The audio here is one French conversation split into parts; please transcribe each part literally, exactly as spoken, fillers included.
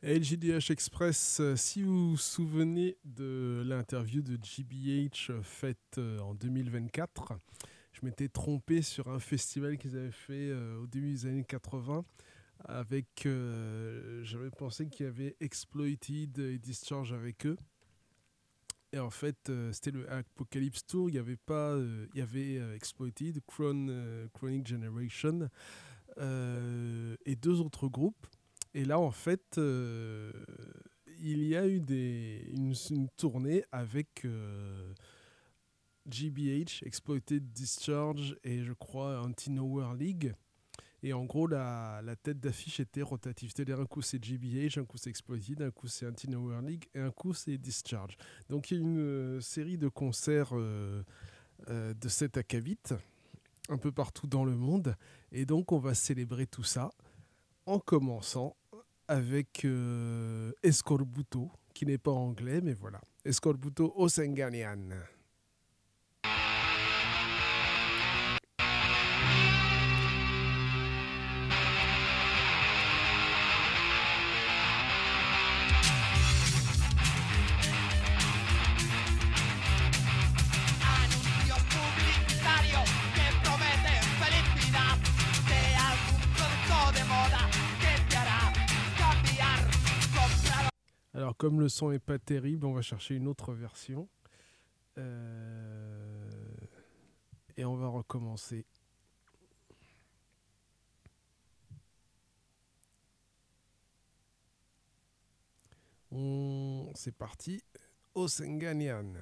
L J D H Express, euh, si vous vous souvenez de l'interview de G B H euh, faite euh, en deux mille vingt-quatre, je m'étais trompé sur un festival qu'ils avaient fait euh, au début des années quatre-vingts avec, euh, j'avais pensé qu'il y avait Exploited et Discharge avec eux. Et en fait, euh, c'était le Apocalypse Tour, il y avait pas, euh, il y avait euh, Exploited, Chron, euh, Chronic Generation euh, et deux autres groupes. Et là, en fait, euh, il y a eu des, une, une tournée avec euh, G B H, Exploited Discharge et je crois Anti-Nowhere League. Et en gros, la, la tête d'affiche était rotative. C'est-à-dire un coup c'est G B H, un coup c'est Exploited, un coup c'est Anti-Nowhere League et un coup c'est Discharge. Donc il y a une euh, série de concerts euh, euh, de cet acabit un peu partout dans le monde. Et donc on va célébrer tout ça en commençant avec euh, Escorbuto, qui n'est pas anglais, mais voilà. Escorbuto Osenganian. Alors, comme le son est pas terrible, on va chercher une autre version. Euh... Et on va recommencer. On... C'est parti. Osenganian.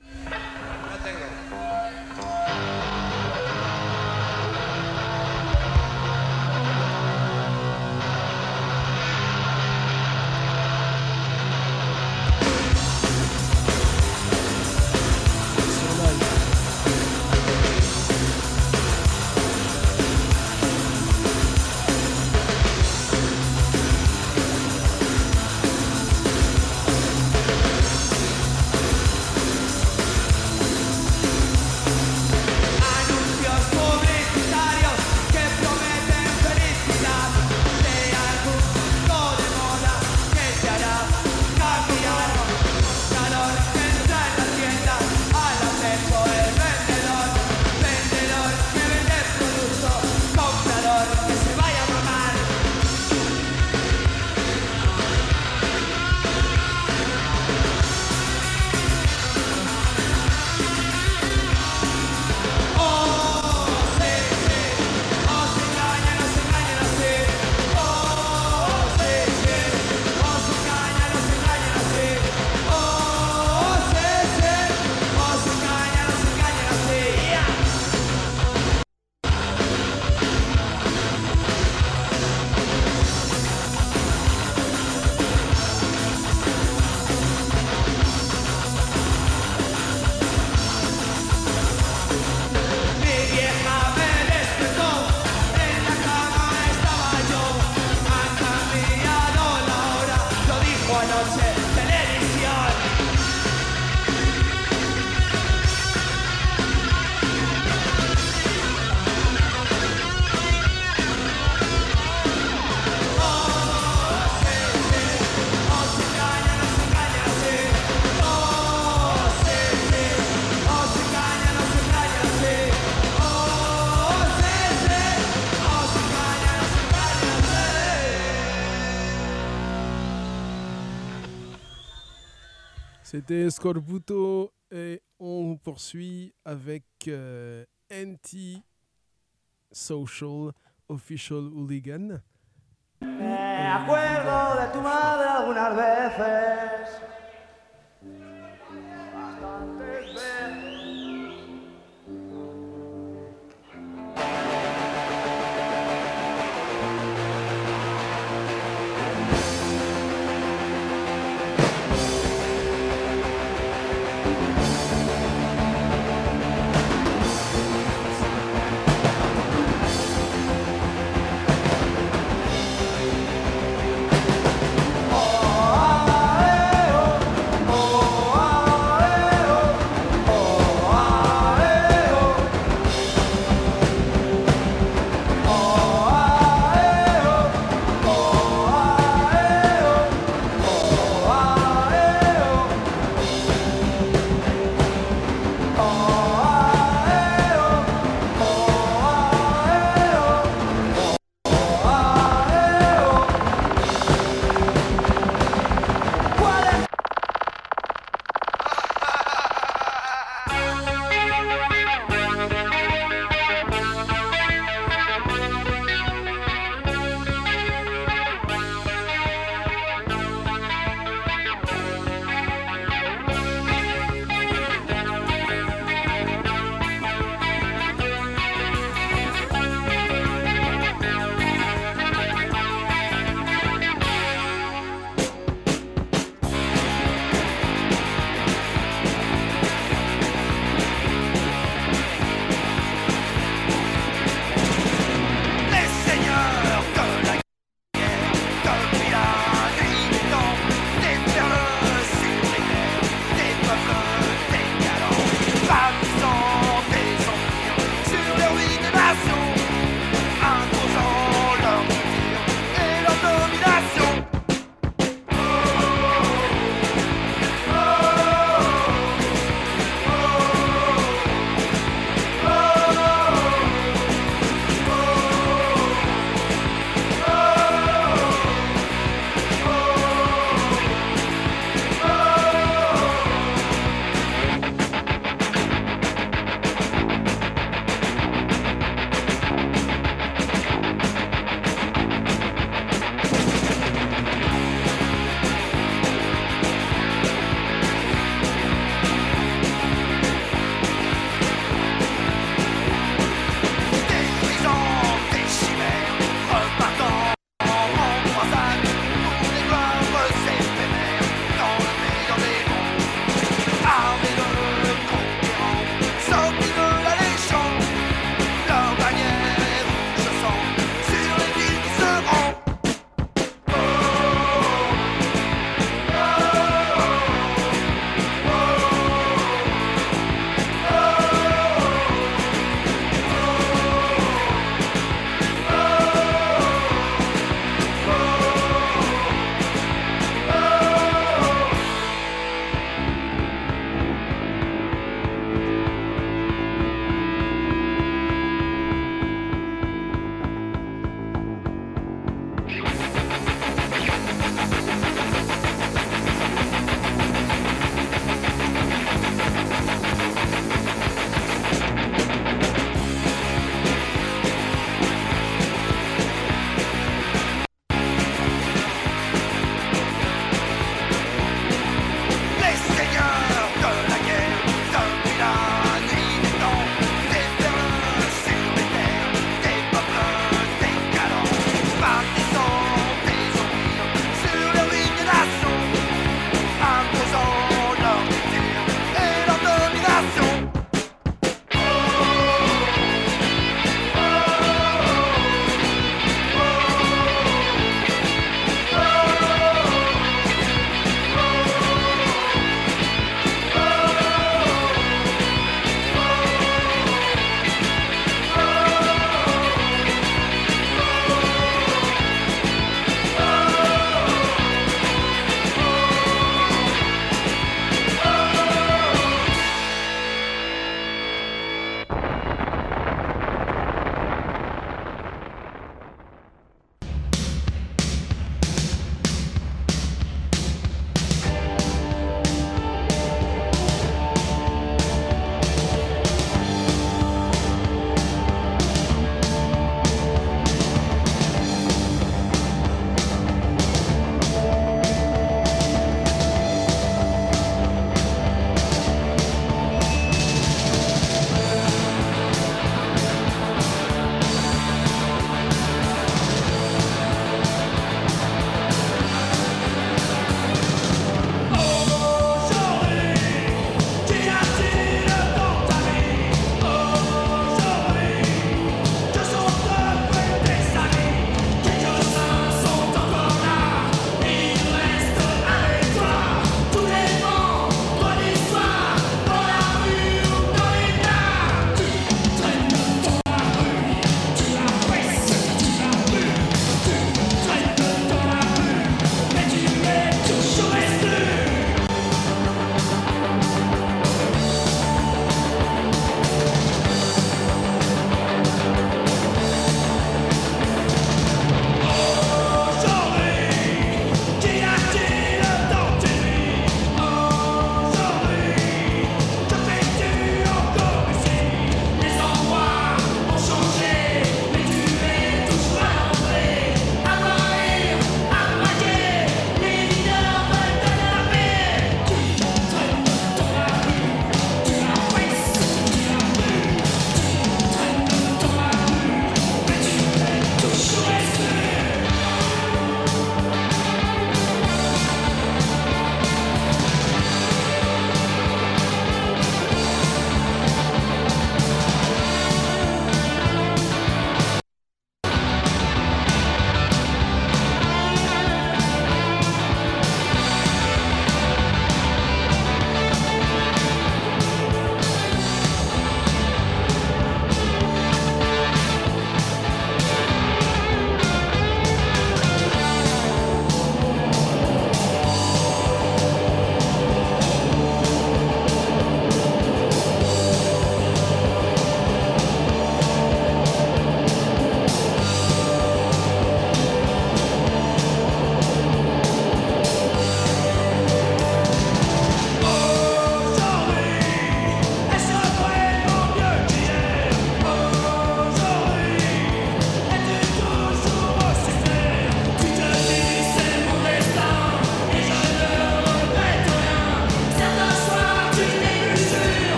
C'était Scorbuto et on poursuit avec euh, Anti-Social Official Hooligan. Me acuerdo de tu madre algunas veces. Bastantes veces. Oh,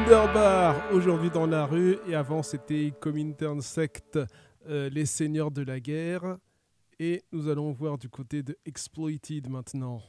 Underbar, aujourd'hui dans la rue, et avant c'était Comintern Sect, euh, les seigneurs de la guerre, et nous allons voir du côté de Exploited maintenant.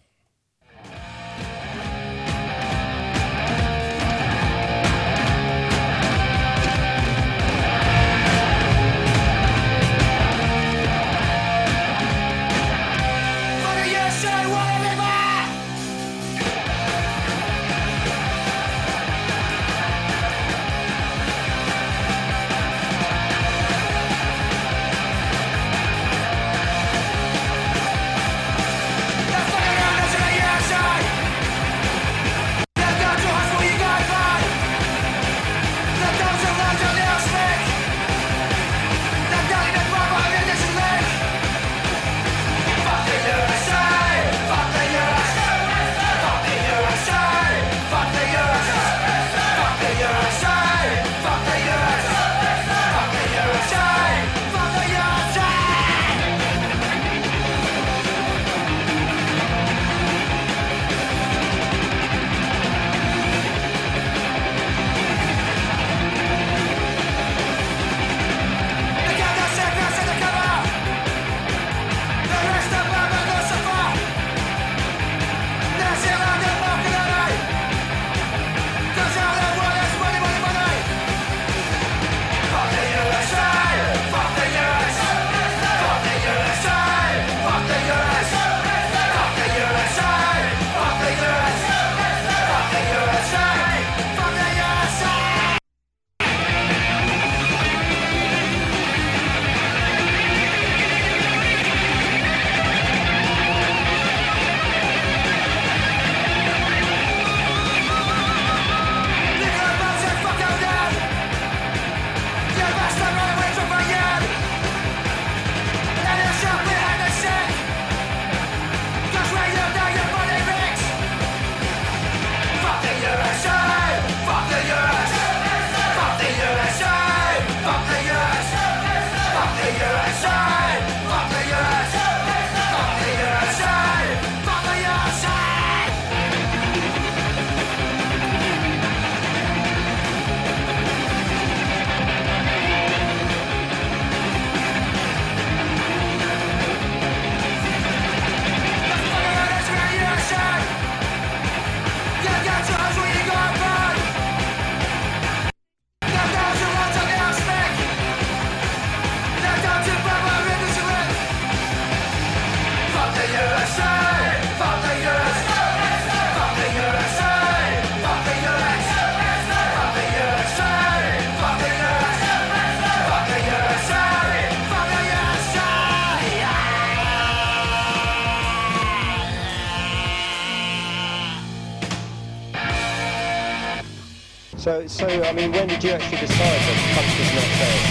So, so I mean, when did you actually decide that Punch was not fair?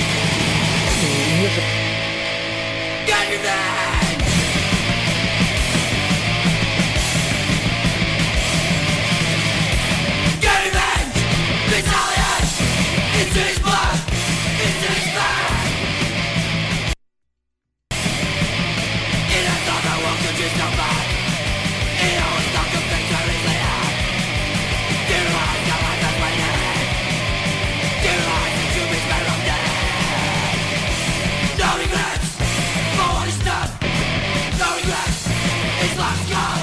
Years ago. Get revenge! Get revenge! Retaliate! Into his blood! Into his blood! In a thought that won't do so bad. In all the talk of victories they had. Dear life, now I got my head. Dear life, to be spent on dead. No regrets for what is done. No regrets, it's lost gone.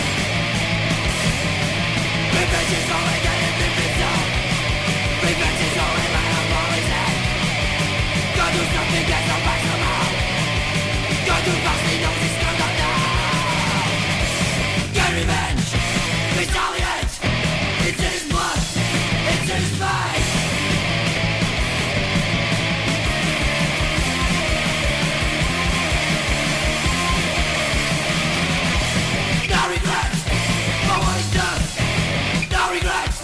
Revenge is only getting been done. Revenge is only my always had. Go do something that's not back somehow. Go do something no this gun on now. Get revenge, retaliate. It's in his blood, it's in his face. No regrets for what he's done. No regrets.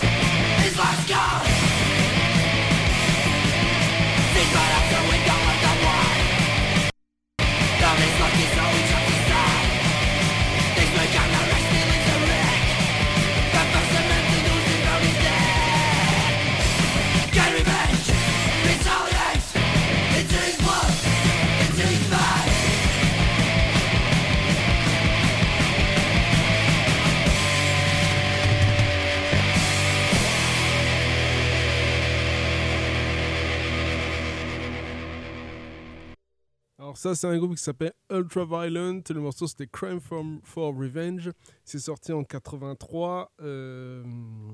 ça, c'est un groupe qui s'appelle Ultraviolent. Le morceau, c'était Crime from, for Revenge. C'est sorti en quatre-vingt-trois. Euh,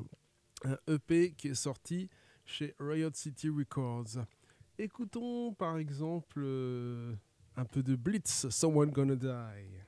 un E P qui est sorti chez Riot City Records. Écoutons, par exemple, euh, un peu de Blitz, Someone Gonna Die.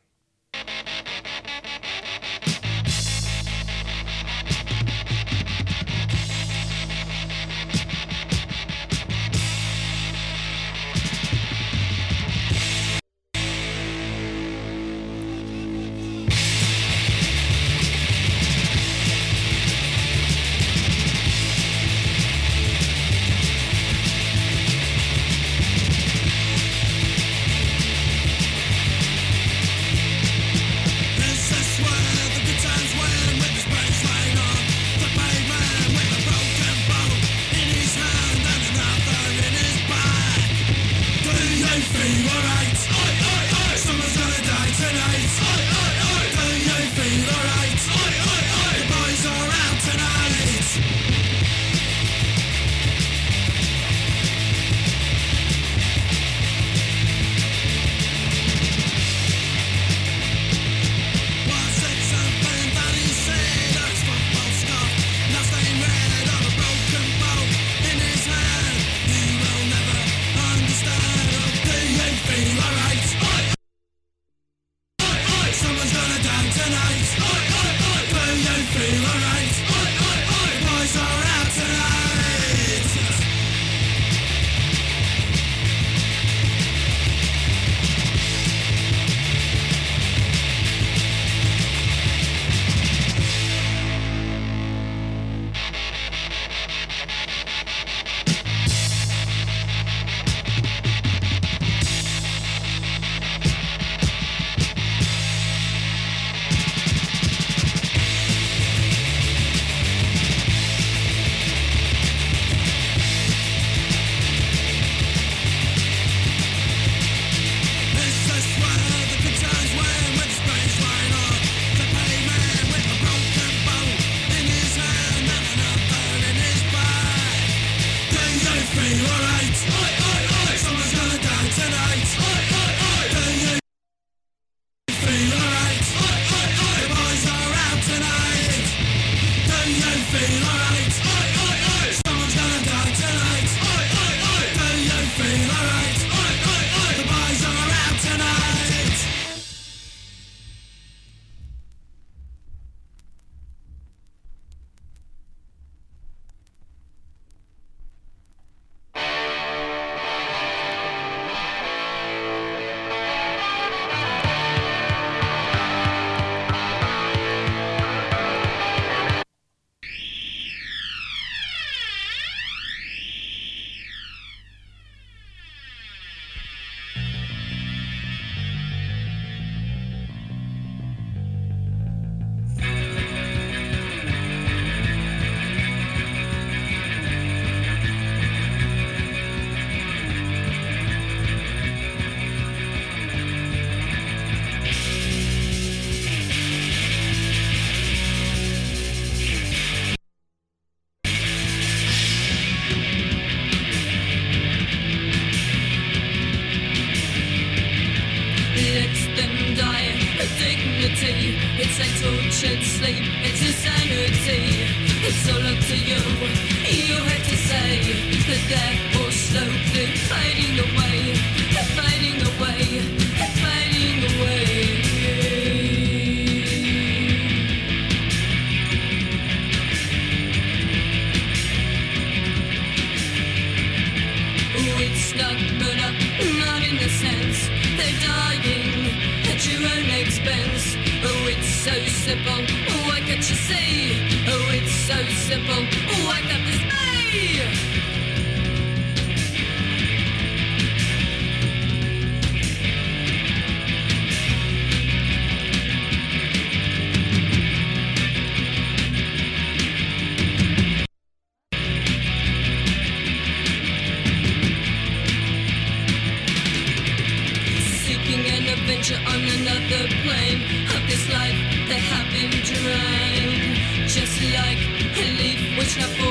Just like a leaf which I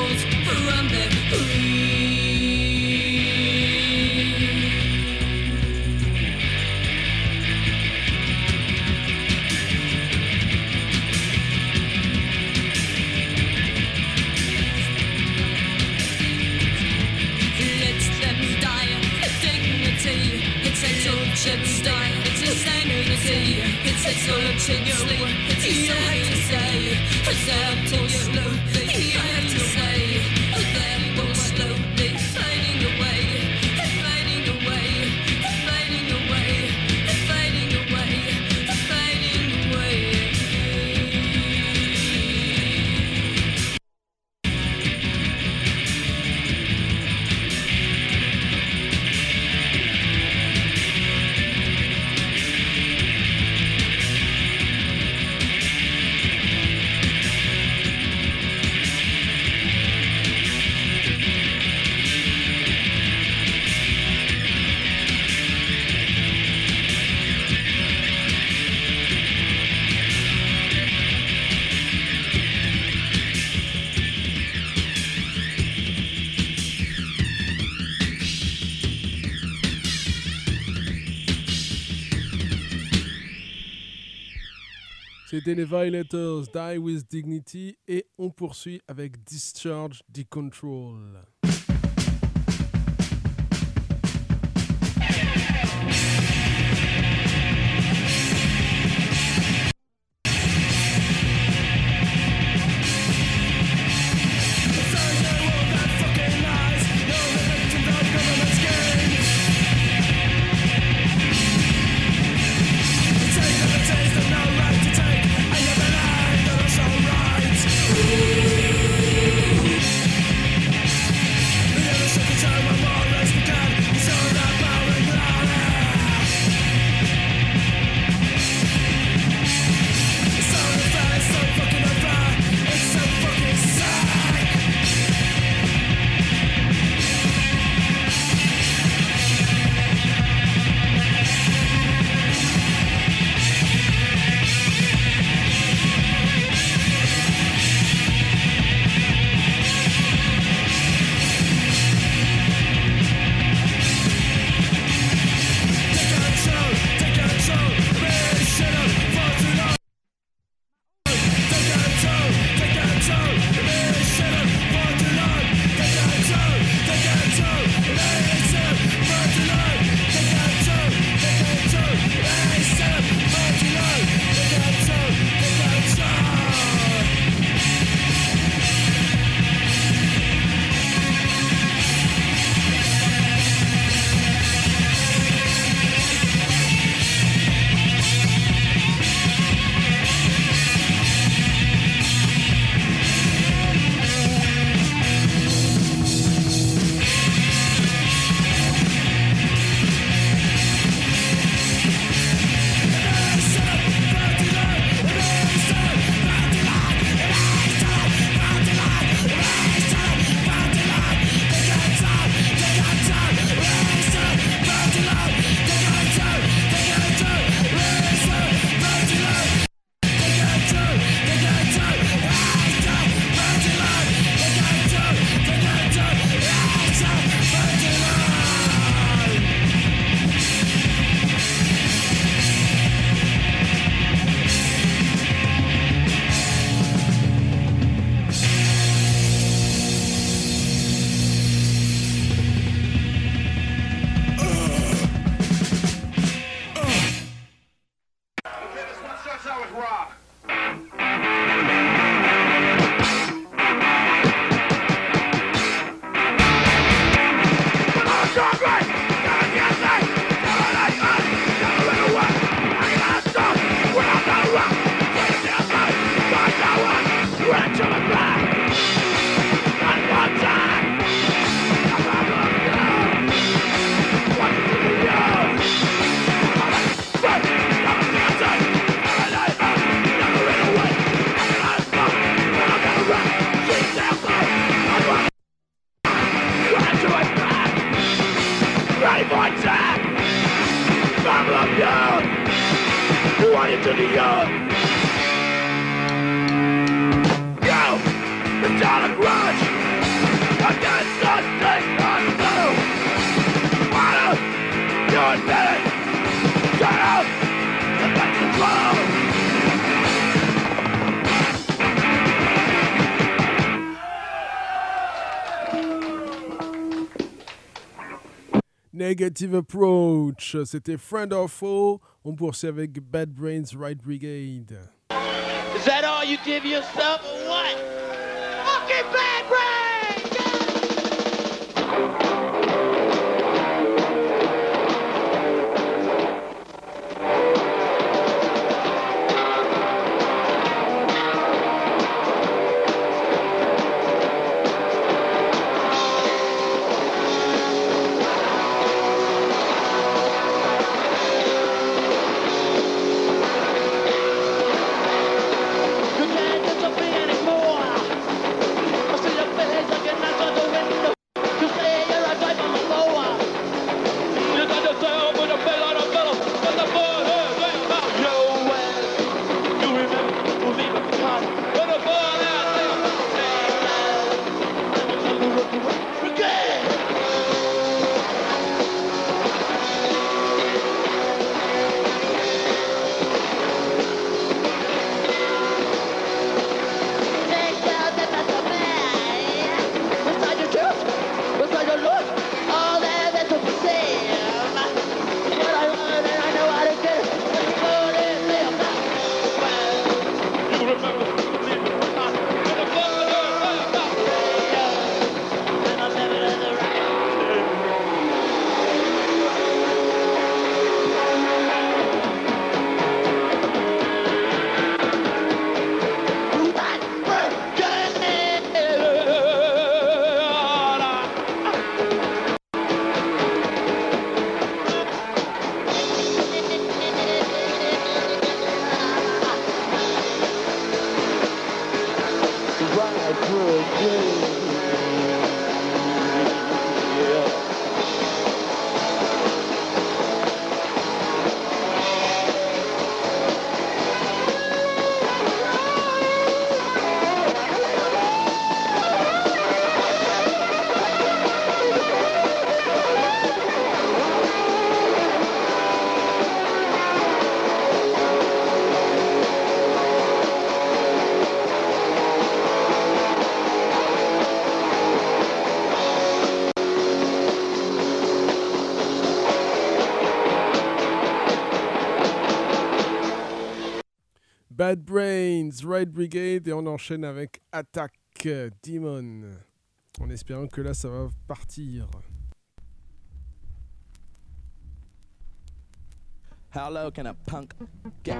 C'était les Violators, Die With Dignity, et on poursuit avec Discharge Decontrol. Negative Approach, c'était Friend or Foe. On poursuit avec Bad Brains Right Brigade. Is that all you give yourself or what? Fucking Bad Brains! Bad Brains, Right Brigade, et on enchaîne avec Attack Demon, en espérant que là ça va partir. How low can a punk get?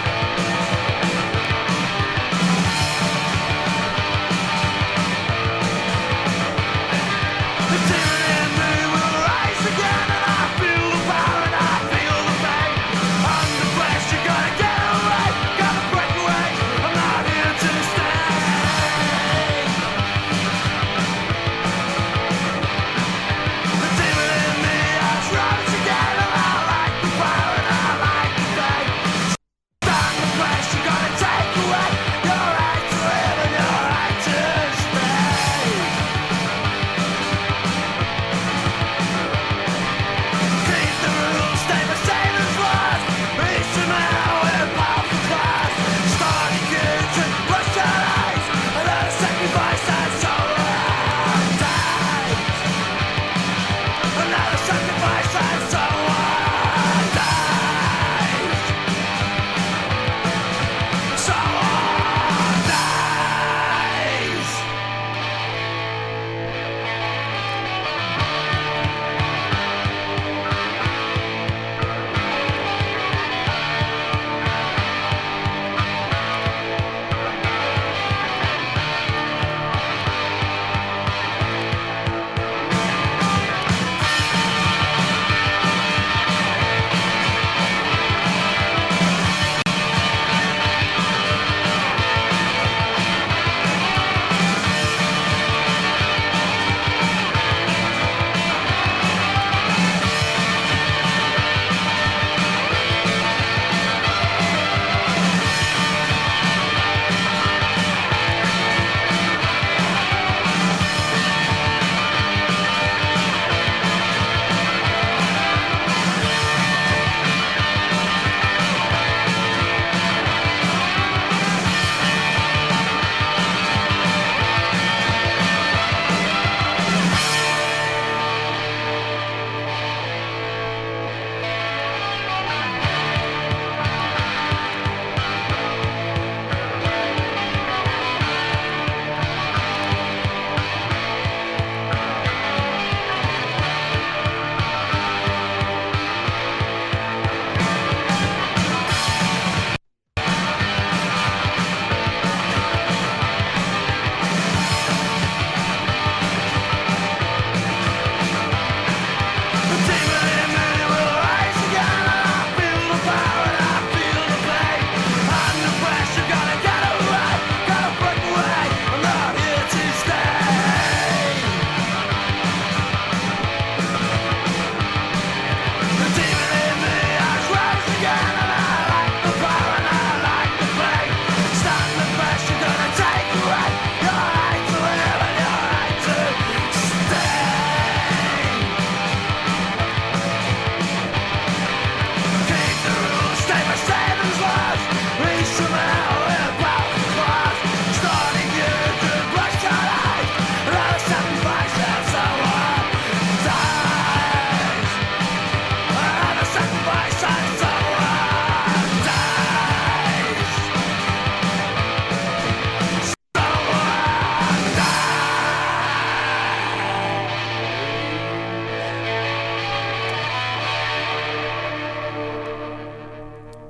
Thank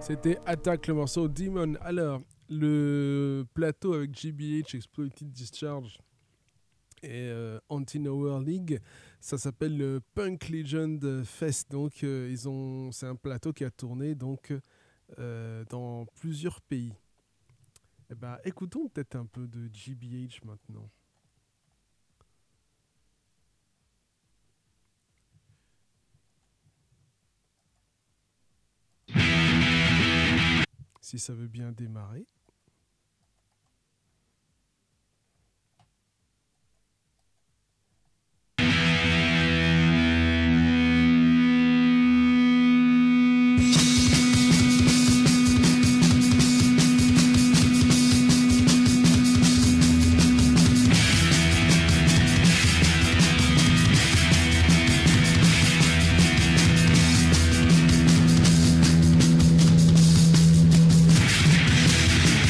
C'était Attack, le morceau Demon. Alors, le plateau avec G B H, Exploited Discharge et euh, Anti-Nowhere League, ça s'appelle le Punk Legend Fest. Donc, euh, ils ont, c'est un plateau qui a tourné donc, euh, dans plusieurs pays. Eh ben, écoutons peut-être un peu de G B H maintenant. Si ça veut bien démarrer. Thank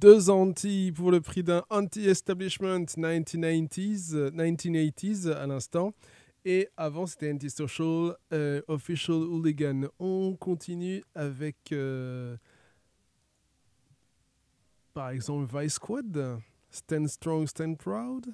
Deux anti pour le prix d'un anti-establishment dix-neuf cents, dix-neuf cents à l'instant. Et avant, c'était Antisocial, euh, Official Hooligan. On continue avec, euh, par exemple, Vice Squad, Stand Strong, Stand Proud.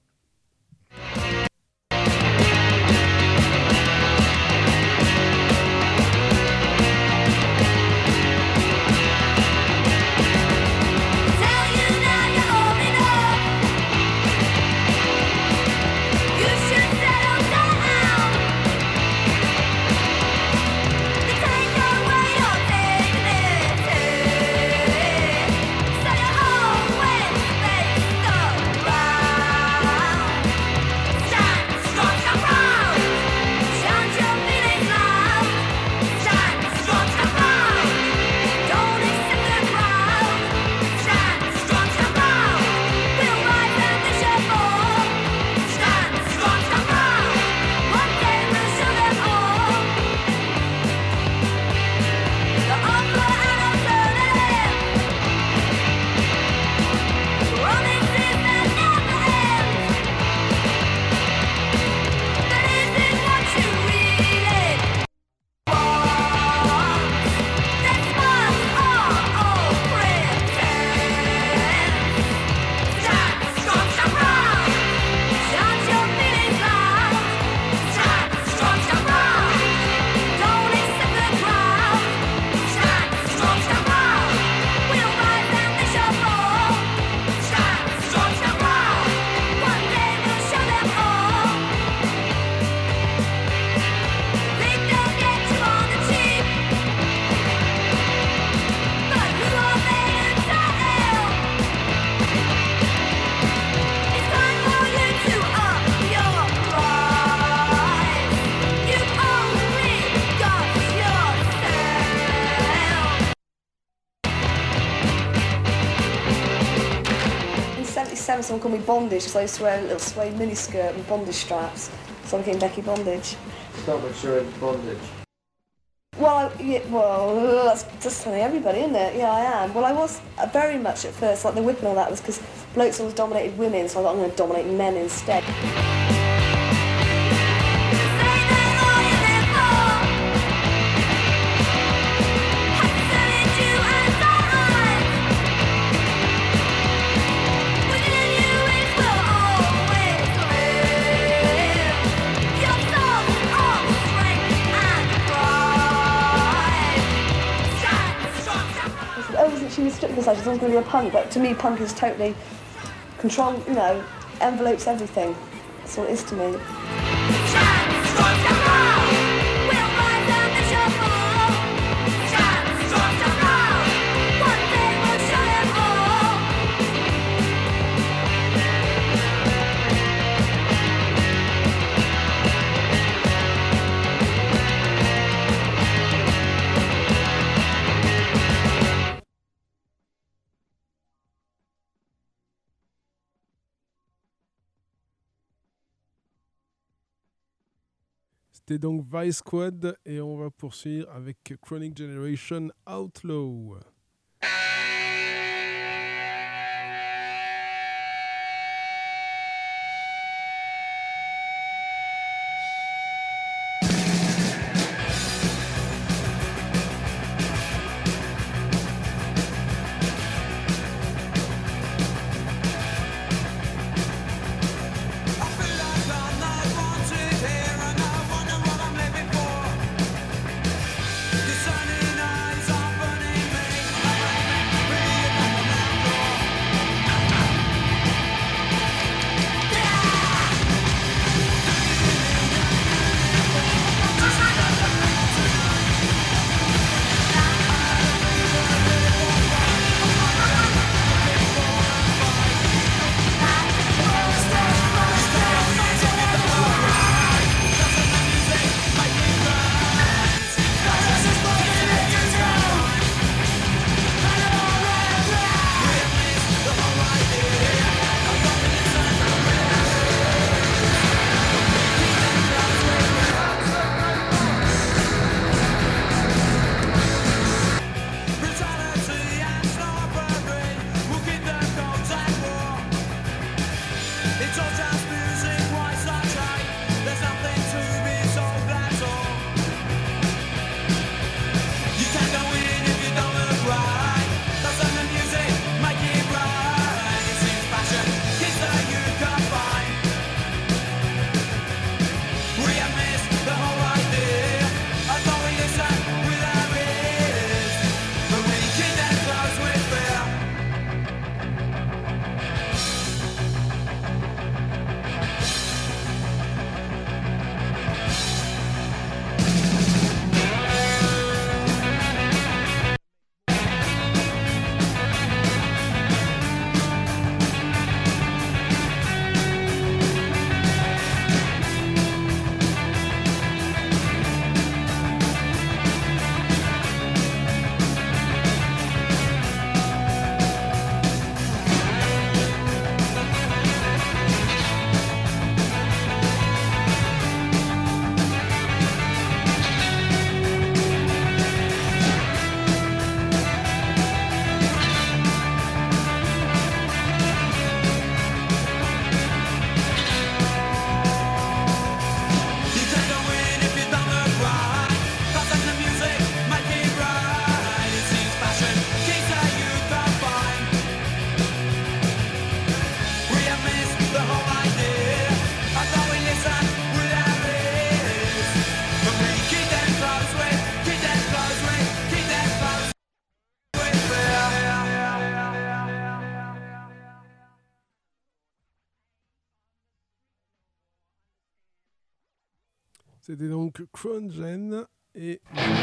Someone called me Bondage because I used to wear a little suede miniskirt with bondage straps, so I became Becky Bondage. Stop much you're in bondage. Well, I, yeah, well, that's just telling everybody, isn't it? Yeah, I am. Well, I was uh, very much at first, like the whip and all that was because blokes always dominated women, so I thought I'm going to dominate men instead. She was strict because she's not really a punk, but to me punk is totally control, you know, envelopes everything. That's what it is to me. C'était donc Vice Squad et on va poursuivre avec Chronic Generation Outlaw. Sunny eyes are burning me. C'était donc Krongen et...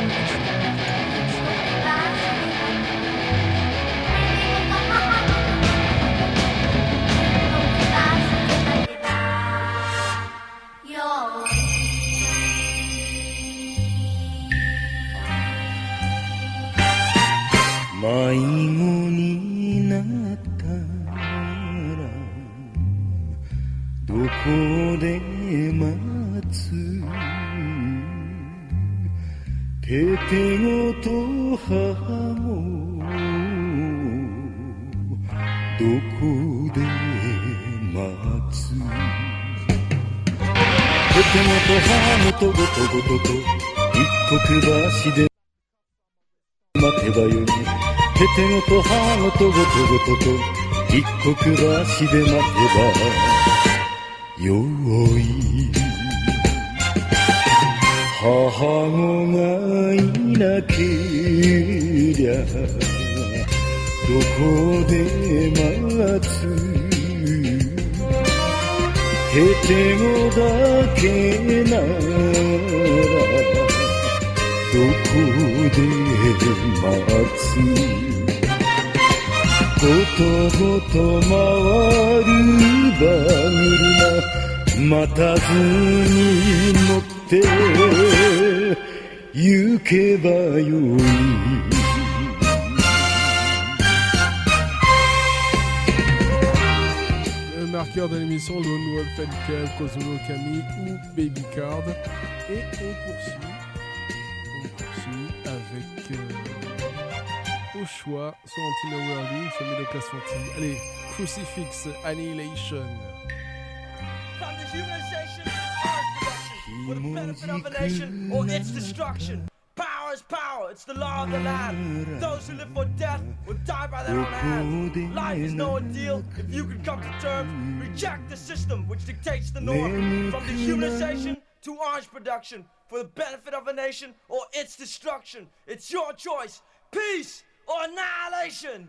迷子になったらどこで待つててごと母もどこで待つててごと母もとごとごとと一国橋で待てばよいててごと母ごとごとごとと一国橋で待てばよい母子がいなけりゃどこで待つててごだけならどこで待つごとごと回る馬車待たずに乗って行けばよい Le marqueur de l'émission Lone Wolf L K, Kozuno Kami ou Baby Card et on poursuit on poursuit avec euh, au choix soit Antino Worley, soit Méloca Swanti. Allez, Crucifix, Annihilation. From dehumanization, ours production, for the benefit of a nation or its destruction. Power is power, it's the law of the land. Those who live for death will die by their own hands. Life is no ordeal if you can come to terms. Reject the system which dictates the norm. From dehumanization to orange production, for the benefit of a nation or its destruction. It's your choice, peace or annihilation.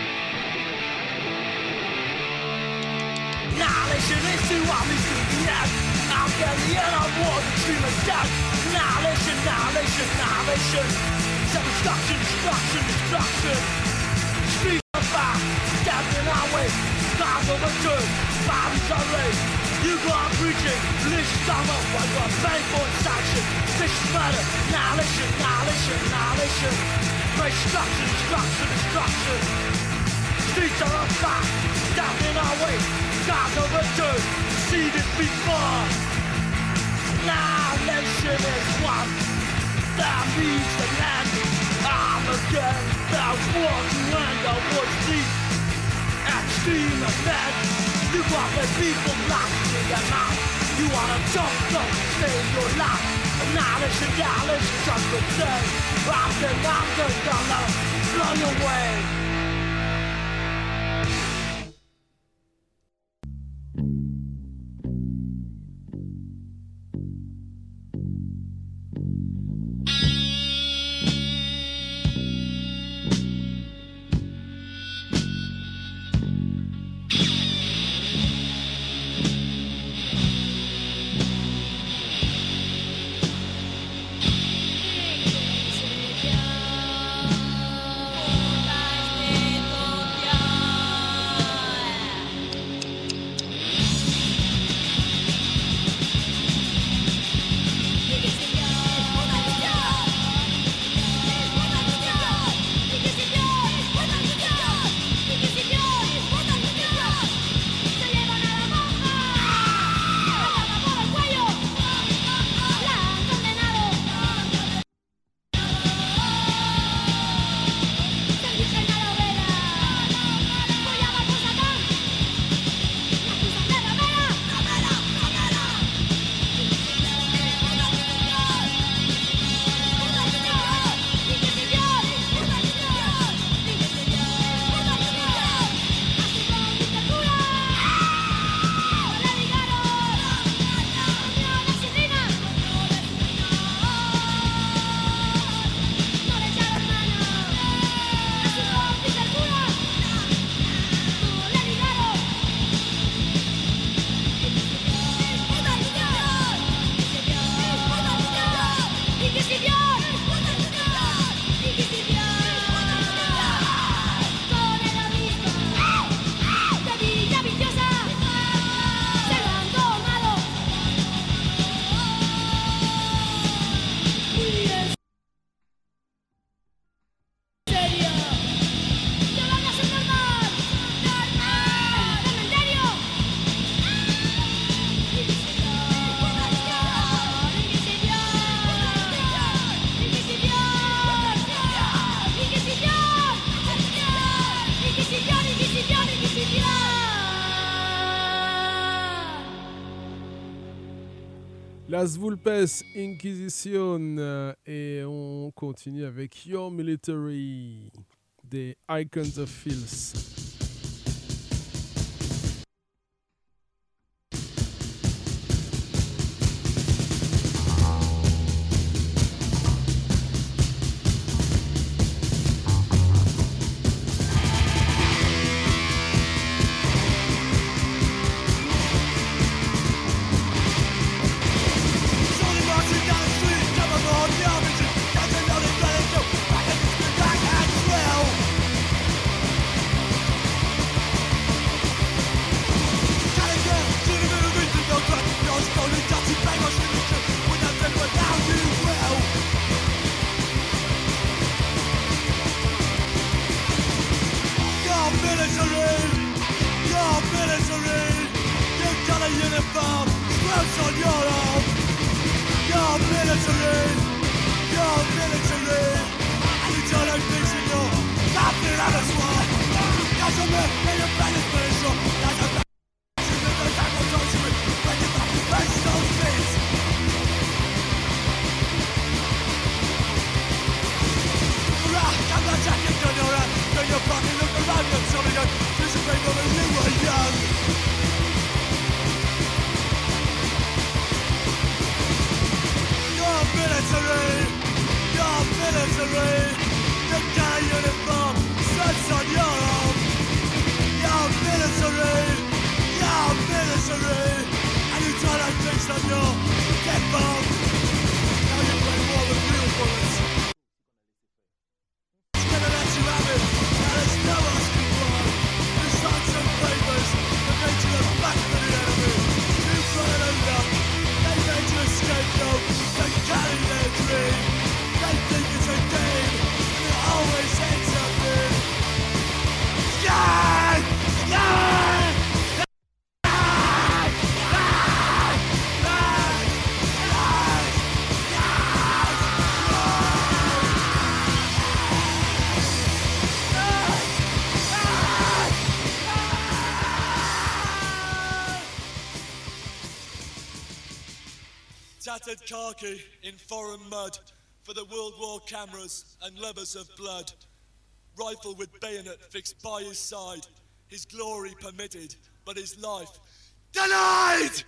Annihilation is too obvious to the end. I'll get the end of war, the dream is death. Annihilation, annihilation, annihilation. Self-destruction, destruction, destruction. Streets on fire, stabbed in our way. Cars overturned, bodies unraised. You go on preaching, religious dogma while you are paying for sanction. This is murder, annihilation, annihilation, annihilation. Destruction, destruction, destruction. Streets are on fire, stabbed in our way. Cars overturned, see this before. Annihilation is one that means the land. I'm against the war to end the war's deep. Extreme event. You want the people locked in their mouth. You wanna jump, don't save your life. Annihilation, annihilation, just the same. I'm the mountain gonna blow you away. Lies Las Vulpes, Inquisition, euh, et on continue avec Your Military, des Icons of Filth. Tattered khaki in foreign mud for the World War cameras and levers of blood. Rifle with bayonet fixed by his side. His glory permitted, but his life denied!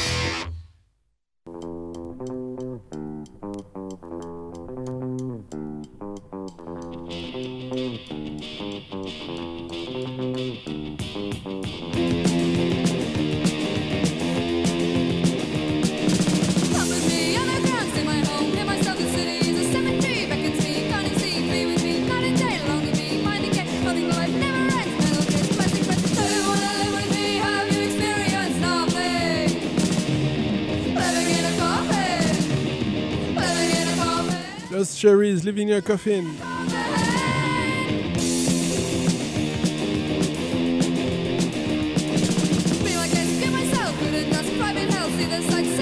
Lost Cherries, Living in a Coffin. Be my guest, be myself, good and dust, private health, see the sights.